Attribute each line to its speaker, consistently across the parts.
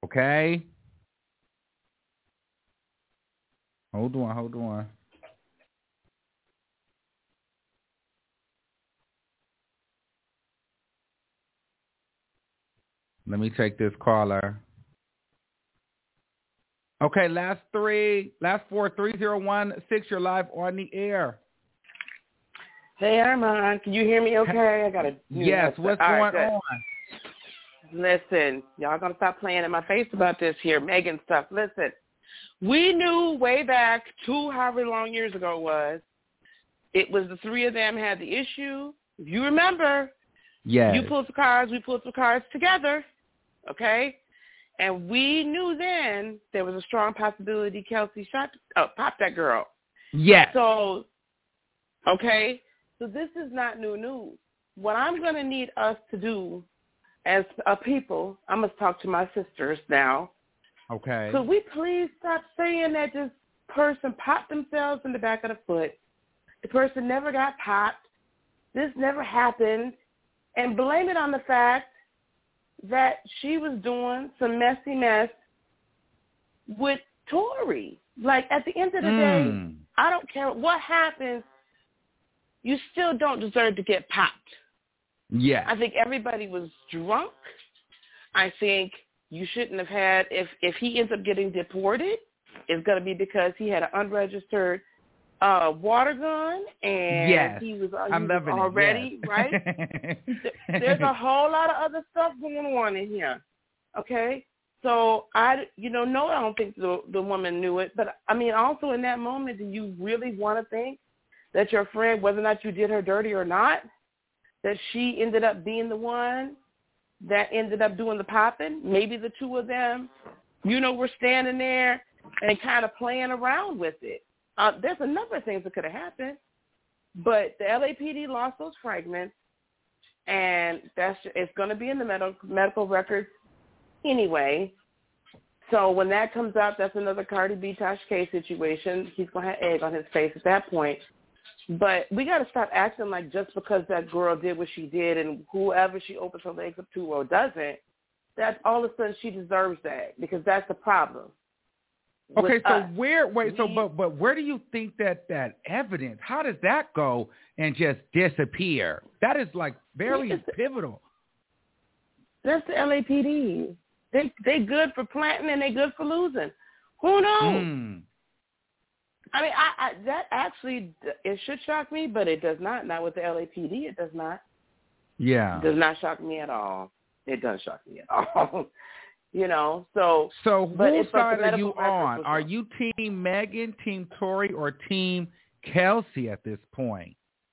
Speaker 1: Okay? Hold on. Let me take this caller. Okay, last four, 3016. You're live on the air.
Speaker 2: Hey, Armand, can you hear me okay? I got a
Speaker 1: yes, what's going on?
Speaker 2: Listen, y'all going to stop playing in my face about this here, Megan stuff. Listen, we knew way back however long years ago it was the three of them had the issue. If you remember, you pulled the cards, we pulled the cards together, okay? And we knew then there was a strong possibility Kelsey popped that girl.
Speaker 1: Yes.
Speaker 2: So, okay, so this is not new news. What I'm going to need us to do as a people, I must talk to my sisters now.
Speaker 1: Okay.
Speaker 2: Could we please stop saying that this person popped themselves in the back of the foot? The person never got popped. This never happened. And blame it on the fact that she was doing some messy mess with Tori. Like, at the end of the day, I don't care what happens, you still don't deserve to get popped.
Speaker 1: Yeah.
Speaker 2: I think everybody was drunk. I think you shouldn't have had, if he ends up getting deported, it's going to be because he had an unregistered water gun and he was already, right? There's a whole lot of other stuff going on in here, okay? So no, I don't think the woman knew it. But, I mean, also in that moment, do you really want to think that your friend, whether or not you did her dirty or not, that she ended up being the one that ended up doing the popping? Maybe the two of them, were standing there and kind of playing around with it. There's a number of things that could have happened. But the LAPD lost those fragments, and it's going to be in the medical records anyway. So when that comes out, that's another Cardi B, Tasha K situation. He's going to have egg on his face at that point. But we got to stop acting like just because that girl did what she did and whoever she opens her legs up to or doesn't, that all of a sudden she deserves that, because that's the problem.
Speaker 1: Okay, so but where do you think that evidence, how does that go and just disappear? That is like very pivotal.
Speaker 2: That's the LAPD. They good for planting and they good for losing. Who knows? I mean, that actually, it should shock me, but it does not. Not with the LAPD, it does not.
Speaker 1: Yeah.
Speaker 2: It does not shock me at all. It doesn't shock me at all. So
Speaker 1: whose side are you on? Are you Team Megan, Team Tori, or Team Kelsey at this point?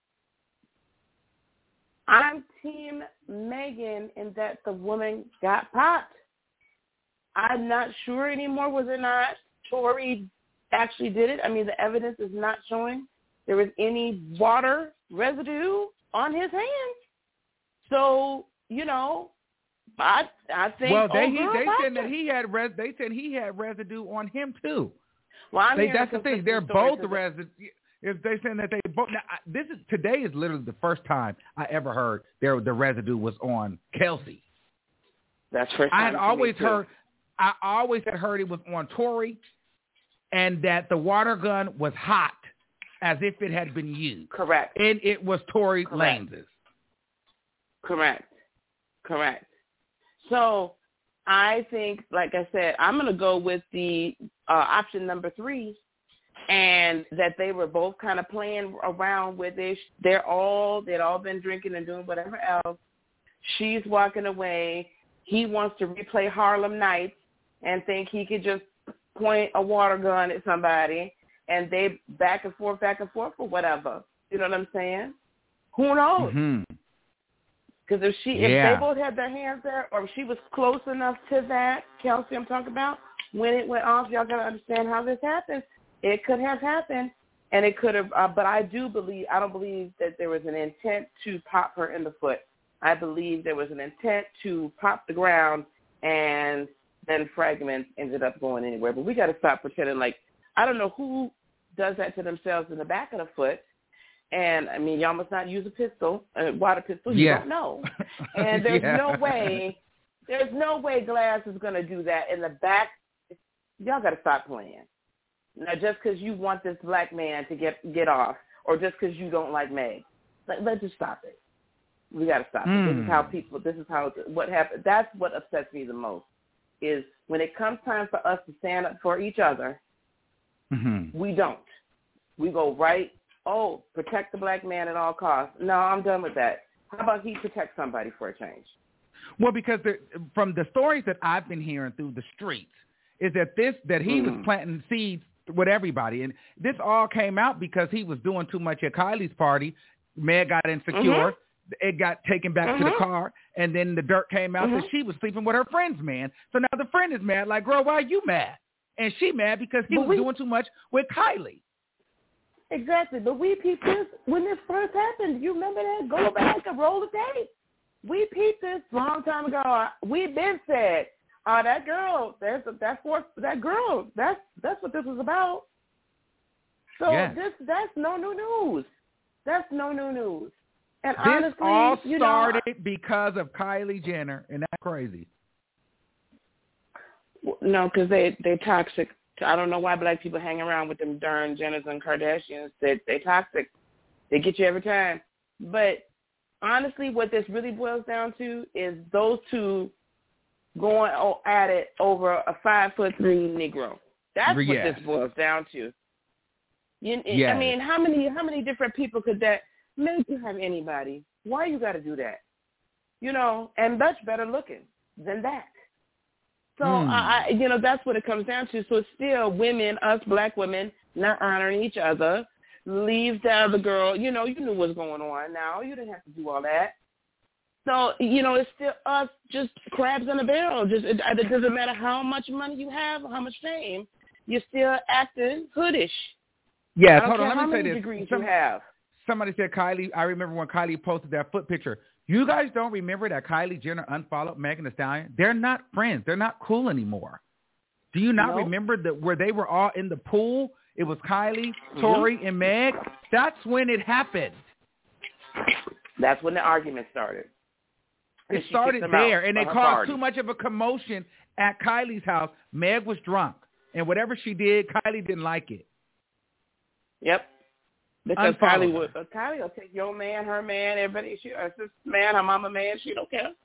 Speaker 2: I'm Team Megan in that the woman got popped. I'm not sure anymore whether or not Tori actually did it. I mean, the evidence is not showing there was any water residue on his hands. So, I think.
Speaker 1: Well, they said that he had they said he had residue on him too.
Speaker 2: Well,
Speaker 1: that's the thing. They're both residue. If they saying that they both, now, today is literally the first time I ever heard the residue was on Kelsey.
Speaker 2: That's first time.
Speaker 1: I had always heard it was on Tori, and that the water gun was hot, as if it had been used.
Speaker 2: Correct.
Speaker 1: And it was Tory Lanez's.
Speaker 2: Correct. So I think, like I said, I'm going to go with the option number 3, and that they were both kind of playing around with it. They'd all been drinking and doing whatever else. She's walking away. He wants to replay Harlem Nights and think he could just point a water gun at somebody, and they back and forth or whatever. You know what I'm saying? Who knows? Because if they both had their hands there, or if she was close enough to that, Kelsey I'm talking about, when it went off, y'all got to understand how this happened. It could have happened, and it could have, but I don't believe that there was an intent to pop her in the foot. I believe there was an intent to pop the ground, and then fragments ended up going anywhere. But we got to stop pretending like, I don't know who does that to themselves in the back of the foot. And, I mean, y'all must not use a pistol, a water pistol. You don't know. And there's no way There's no way Glass is going to do that in the back. Y'all got to stop playing. Now, just because you want this black man to get off, or just because you don't like Meg, let's just stop it. We got to stop it. This is how what happened. That's what upsets me the most, is when it comes time for us to stand up for each other, we don't. We go right, protect the black man at all costs. No, I'm done with that. How about he protect somebody for a change?
Speaker 1: Well, because from the stories that I've been hearing through the streets, is that he was planting seeds with everybody. And this all came out because he was doing too much at Kylie's party. Meg got insecure. It got taken back to the car. And then the dirt came out that she was sleeping with her friend's man. So now the friend is mad. Like, girl, why are you mad? And she mad because he was doing too much with Kylie.
Speaker 2: Exactly. But we peeped this when this first happened. You remember that? Go back and roll the tape. We peeped this a long time ago. We've been said, that girl, that's what this was about. So that's no new news. That's no new news. And
Speaker 1: this
Speaker 2: honestly,
Speaker 1: all started because of Kylie Jenner, and that's crazy.
Speaker 2: No, because they toxic. I don't know why black people hang around with them darn Jenners and Kardashians. They toxic. They get you every time. But honestly, what this really boils down to is those two going at it over a 5'3" Negro. That's what this boils down to. I mean, how many different people could that make you have anybody? Why you got to do that? And much better looking than that. So that's what it comes down to. So it's still women, us black women, not honoring each other. Leave the other girl. You knew what's going on. Now you didn't have to do all that. So, it's still us, just crabs in a barrel. It doesn't matter how much money you have or how much fame, you're still acting hoodish.
Speaker 1: Yes,
Speaker 2: hold on,
Speaker 1: let me say this.
Speaker 2: Degrees you have.
Speaker 1: Somebody said Kylie, I remember when Kylie posted that foot picture. You guys don't remember that Kylie Jenner unfollowed Megan Thee Stallion? They're not friends. They're not cool anymore. Do you not remember that where they were all in the pool? It was Kylie, Tory, and Meg. That's when it happened.
Speaker 2: That's when the argument started.
Speaker 1: It started there, and they caused too much of a commotion at Kylie's house. Meg was drunk, and whatever she did, Kylie didn't like it.
Speaker 2: Yep. Because Kylie will take your man, her man, everybody, her sister man, her mama man, she don't care.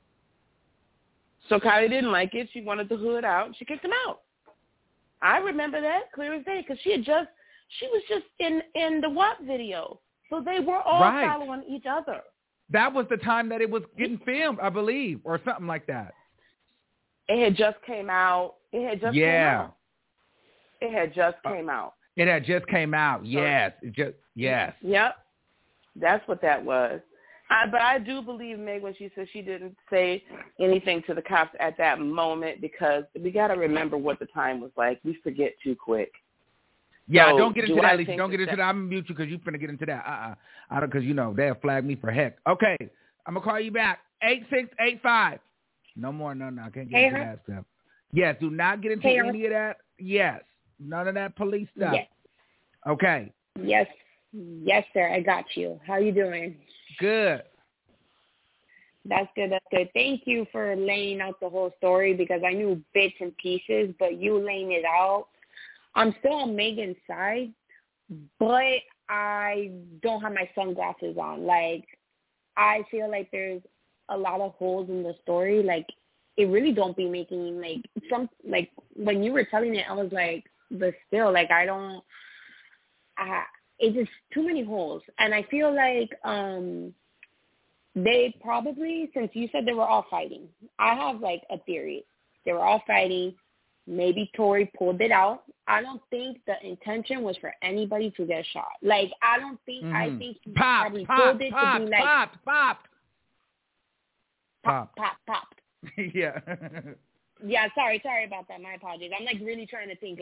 Speaker 2: So Kylie didn't like it. She wanted the hood out. She kicked him out. I remember that clear as day because she was just in the WAP video. So they were all following each other.
Speaker 1: That was the time that it was getting filmed, I believe, or something like that.
Speaker 2: It had just came out. It had just came out. It had just came out.
Speaker 1: It had just came out. Yes. Yes.
Speaker 2: Yep. That's what that was. But I do believe Meg when she said she didn't say anything to the cops at that moment because we got to remember what the time was like. We forget too quick.
Speaker 1: Yeah, so, don't get into that, Lisa. Don't get into that. I'm going to mute you because you're going to get into that. I don't, because, they'll flag me for heck. Okay. I'm going to call you back. 8685. No more. No. I can't get into that stuff. Yes, do not get into any of that. Yes. None of that police stuff.
Speaker 3: Yes.
Speaker 1: Okay.
Speaker 3: Yes. Yes, sir. I got you. How you doing?
Speaker 1: Good.
Speaker 3: That's good. That's good. Thank you for laying out the whole story because I knew bits and pieces, but you laying it out. I'm still on Megan's side, but I don't have my sunglasses on. Like, I feel like there's a lot of holes in the story. Like, it really don't be making, when you were telling it, I was like, but still, it's just too many holes. And I feel like they probably, since you said they were all fighting, I have, a theory. They were all fighting. Maybe Tory pulled it out. I don't think the intention was for anybody to get shot. I don't think, I think he probably pulled it to be like... Popped.
Speaker 1: Yeah.
Speaker 3: Yeah, sorry about that. My apologies. I'm really trying to think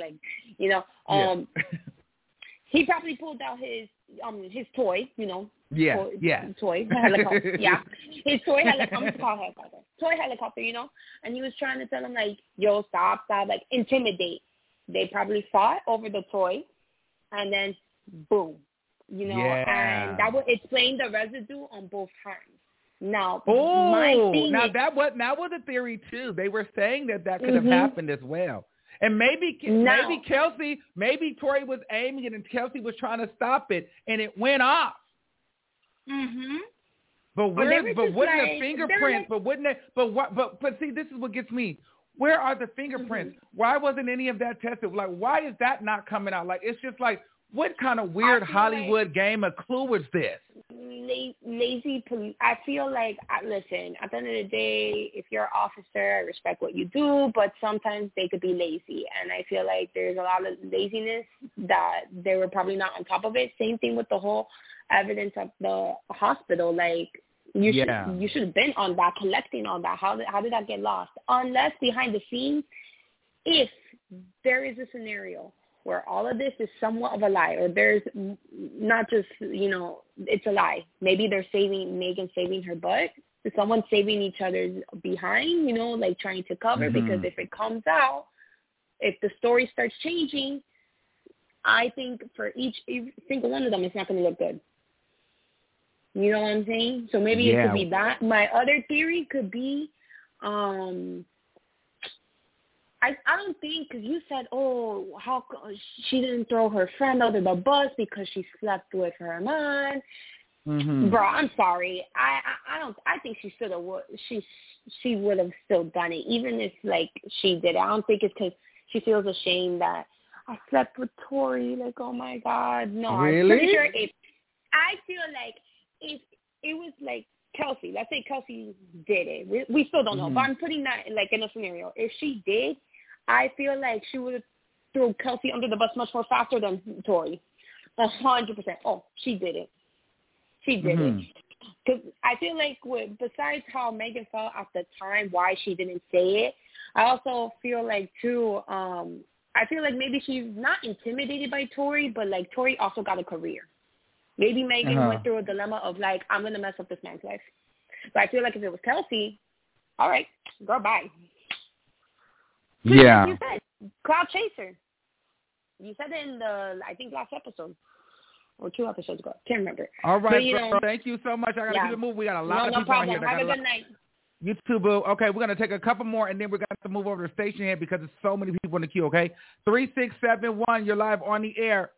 Speaker 3: he probably pulled out his toy, toy helicopter. Yeah. His toy helicopter. I'm going to call helicopter. Toy helicopter, and he was trying to tell him yo, stop, intimidate. They probably fought over the toy and then boom. And that would explain the residue on both hands. Now,
Speaker 1: now that was a theory too. They were saying that could have happened as well. And maybe Kelsey, maybe Tori was aiming it and Kelsey was trying to stop it and it went off.
Speaker 3: Mhm.
Speaker 1: But wouldn't the fingerprints? But see, this is what gets me. Where are the fingerprints? Why wasn't any of that tested? Like, why is that not coming out? Like, it's just like, what kind of weird Hollywood game of Clue is this?
Speaker 3: Lazy police. I feel like, listen, at the end of the day, if you're an officer, I respect what you do, but sometimes they could be lazy. And I feel like there's a lot of laziness that they were probably not on top of it. Same thing with the whole evidence of the hospital. Like, you should have been on that, collecting on that. How did that get lost? Unless behind the scenes, if there is a scenario where all of this is somewhat of a lie, or there's not just, it's a lie. Maybe they're Megan saving her butt. Is someone saving each other's behind, like trying to cover? Because if it comes out, if the story starts changing, I think for each single one of them, it's not going to look good. You know what I'm saying? So maybe it could be that. My other theory could be, I don't think, because you said, how she didn't throw her friend under the bus because she slept with her man. Bro, I'm sorry. I think she should have. She would have still done it, even if like she did. I don't think it's because she feels ashamed that I slept with Tori. Like, oh my God, no. Really? I'm pretty sure I feel like if it was like Kelsey, let's say Kelsey did it. We still don't know, but I'm putting that like in a scenario. If she did, I feel like she would have threw Kelsey under the bus much more faster than Tori. 100%. Oh, she did it. She did it. Because I feel like besides how Megan felt at the time, why she didn't say it, I also feel like, too, I feel like maybe she's not intimidated by Tori, but, like, Tori also got a career. Maybe Megan went through a dilemma of, like, I'm going to mess up this man's life. So I feel like if it was Kelsey, all right, girl, bye.
Speaker 1: Yeah.
Speaker 3: Like you said, crowd chaser. You said it in the, I think, last episode. Or 2 episodes ago. Can't remember.
Speaker 1: All right, bro. Thank you so much. I got to keep it moving. We got a lot of people out here.
Speaker 3: Have a good night.
Speaker 1: You too, boo. Okay, we're going to take a couple more, and then we're going to move over to the station here because there's so many people in the queue, okay? 3671, you're live on the air.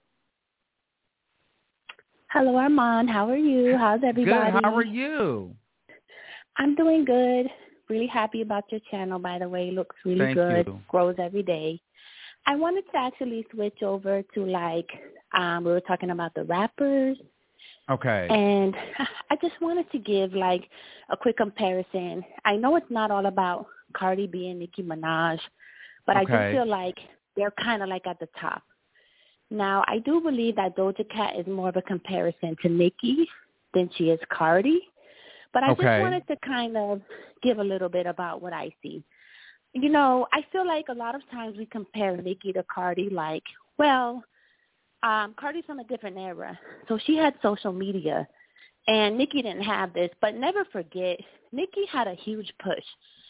Speaker 4: Hello, Armand. How are you? How's everybody?
Speaker 1: Good. How are you?
Speaker 4: I'm doing good. Really happy about your channel, by the way. Looks really good. You. Grows every day. I wanted to actually switch over to, like, we were talking about the rappers.
Speaker 1: Okay.
Speaker 4: And I just wanted to give, like, a quick comparison. I know it's not all about Cardi B and Nicki Minaj, but I just feel like they're kind of, like, at the top. Now, I do believe that Doja Cat is more of a comparison to Nicki than she is Cardi. But I just wanted to kind of give a little bit about what I see. You know, I feel like a lot of times we compare Nicki to Cardi, like, well, Cardi's from a different era. So she had social media, and Nicki didn't have this. But never forget, Nicki had a huge push.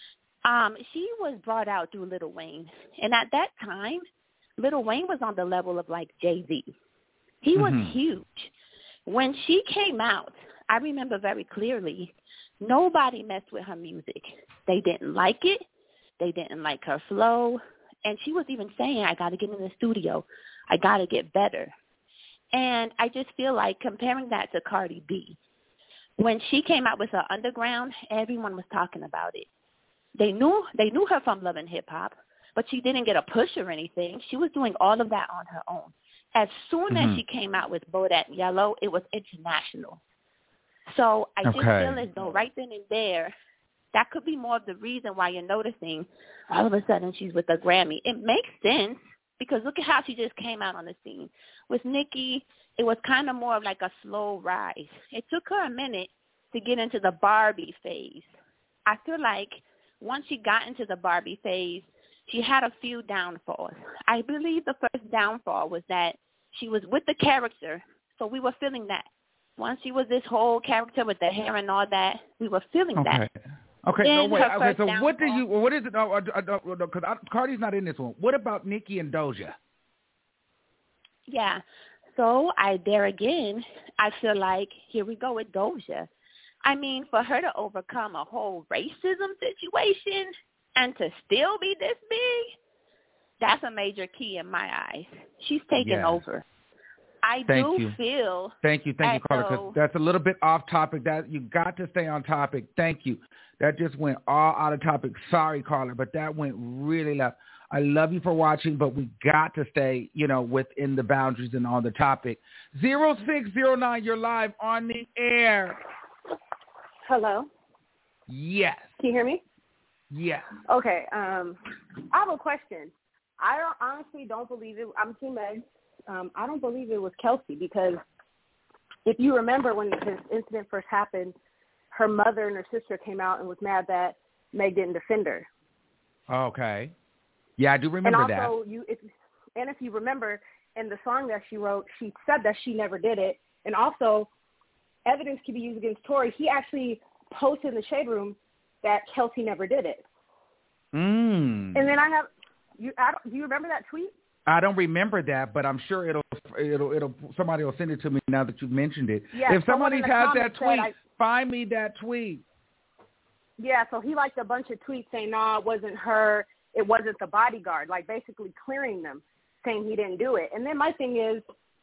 Speaker 4: She was brought out through Lil Wayne. And at that time, Lil Wayne was on the level of, like, Jay-Z. He was huge. When she came out, I remember very clearly, nobody messed with her music. They didn't like it. They didn't like her flow. And she was even saying, I got to get in the studio. I got to get better. And I just feel like comparing that to Cardi B, when she came out with her Underground, everyone was talking about it. They knew her from Love and Hip Hop, but she didn't get a push or anything. She was doing all of that on her own. As soon as she came out with Bodak Yellow, it was international. So I just feel as though right then and there, that could be more of the reason why you're noticing all of a sudden she's with a Grammy. It makes sense because look at how she just came out on the scene. With Nicki, it was kind of more of like a slow rise. It took her a minute to get into the Barbie phase. I feel like once she got into the Barbie phase, she had a few downfalls. I believe the first downfall was that she was with the character, so we were feeling that. Once she was this whole character with the hair and all that, we were feeling that.
Speaker 1: Okay, no, wait. Okay, so what is it? Because Cardi's not in this one. What about Nicki and Doja?
Speaker 4: Yeah. So there again, I feel like here we go with Doja. I mean, for her to overcome a whole racism situation and to still be this big, that's a major key in my eyes. She's taken over. I do feel.
Speaker 1: Thank you, caller, because that's a little bit off topic. That you got to stay on topic. Thank you. That just went all out of topic. Sorry, caller, but that went really left. I love you for watching, but we got to stay, within the boundaries and on the topic. 0609, you're live on the air.
Speaker 5: Hello?
Speaker 1: Yes.
Speaker 5: Can you hear me?
Speaker 1: Yes.
Speaker 5: Okay. I have a question. I honestly don't believe it. I'm Team Meg. I don't believe it was Kelsey because if you remember when this incident first happened, her mother and her sister came out and was mad that Meg didn't defend her.
Speaker 1: Okay. Yeah, I do remember that.
Speaker 5: And also, if you remember, in the song that she wrote, she said that she never did it. And also, evidence can be used against Tory. He actually posted in the Shade Room that Kelsey never did it. And then do you remember that tweet?
Speaker 1: I don't remember that, but I'm sure it'll somebody will send it to me now that you've mentioned it.
Speaker 5: Yeah,
Speaker 1: if somebody has that tweet, find me that tweet.
Speaker 5: Yeah, so he liked a bunch of tweets saying, no, it wasn't her, it wasn't the bodyguard, like basically clearing them, saying he didn't do it. And then my thing is,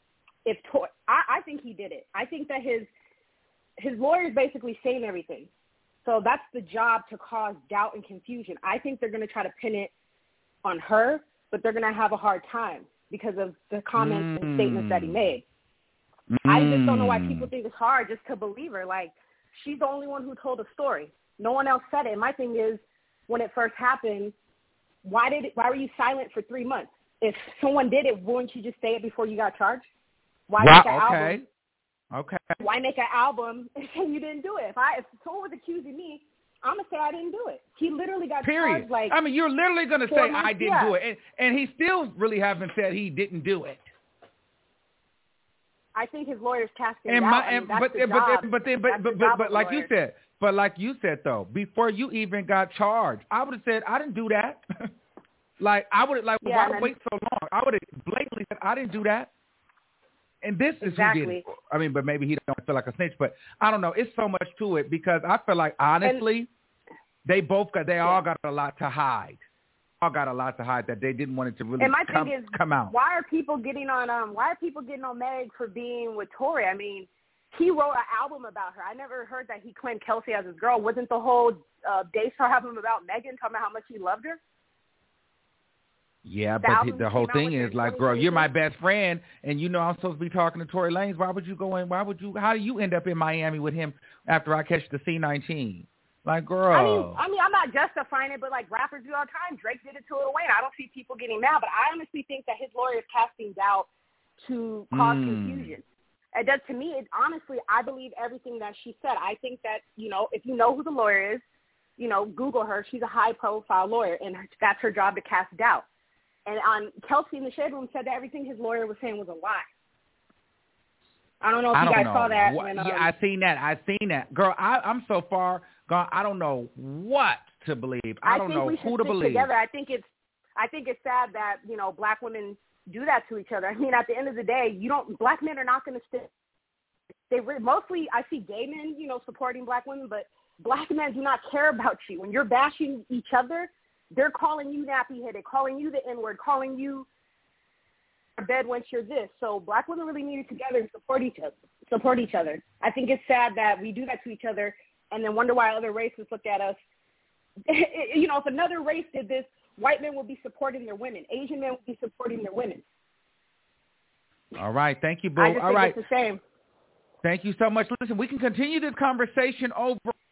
Speaker 5: I think he did it. I think that his lawyer is basically saying everything. So that's the job, to cause doubt and confusion. I think they're going to try to pin it on her, but they're going to have a hard time because of the comments and statements that he made. I just don't know why people think it's hard just to believe her. Like, she's the only one who told a story. No one else said it. And my thing is, when it first happened, why were you silent for 3 months? If someone did it, wouldn't you just say it before you got charged? Why make an album?
Speaker 1: Okay.
Speaker 5: Why make an album and say you didn't do it? If someone was accusing me, I'm going to say I didn't do it. He literally got charged like...
Speaker 1: I mean, you're literally going to say I didn't do it. And he still really haven't said he didn't do it.
Speaker 5: I think his lawyer's casting it out.
Speaker 1: But like you said, though, before you even got charged, I would have said, I didn't do that. Why wait so long? I would have blatantly said, I didn't do that. And this is who did it. I mean, but maybe he don't feel like a snitch, but I don't know. It's so much to it because I feel like, honestly, they all got a lot to hide. All got a lot to hide that they didn't want it to really come out.
Speaker 5: Why are people getting on Meg for being with Tory? I mean, he wrote an album about her. I never heard that he claimed Kelsey as his girl. Wasn't the whole Daystar album about Megan, talking about how much he loved her?
Speaker 1: Yeah, but the whole thing is like, girl, you're my best friend, and you know I'm supposed to be talking to Tory Lanez. Why would you go in? How do you end up in Miami with him after I catch the C-19? Like, girl.
Speaker 5: I mean, I'm not justifying it, but like rappers do all the time. Drake did it to Lil Wayne. I don't see people getting mad, but I honestly think that his lawyer is casting doubt to cause confusion. It does to me. Honestly, I believe everything that she said. I think that, if you know who the lawyer is, Google her. She's a high-profile lawyer, and that's her job, to cast doubt. And Kelsey in the Shade Room said that everything his lawyer was saying was a lie. I don't know if you guys saw that.
Speaker 1: I seen that. Girl, I'm so far gone. I don't know what to believe. I don't know who to believe.
Speaker 5: Together. I think it's sad that, black women do that to each other. I mean, at the end of the day, black men are not going to stick. Mostly, I see gay men, supporting black women, but black men do not care about you. When you're bashing each other, they're calling you nappy-headed, calling you the N-word, calling you a bed when you're this. So black women really need to together and support each other. I think it's sad that we do that to each other and then wonder why other races look at us. If another race did this, white men would be supporting their women. Asian men would be supporting their women.
Speaker 1: All right. Thank you, Boo.
Speaker 5: I just think it's the same.
Speaker 1: Thank you so much. Listen, we can continue this conversation over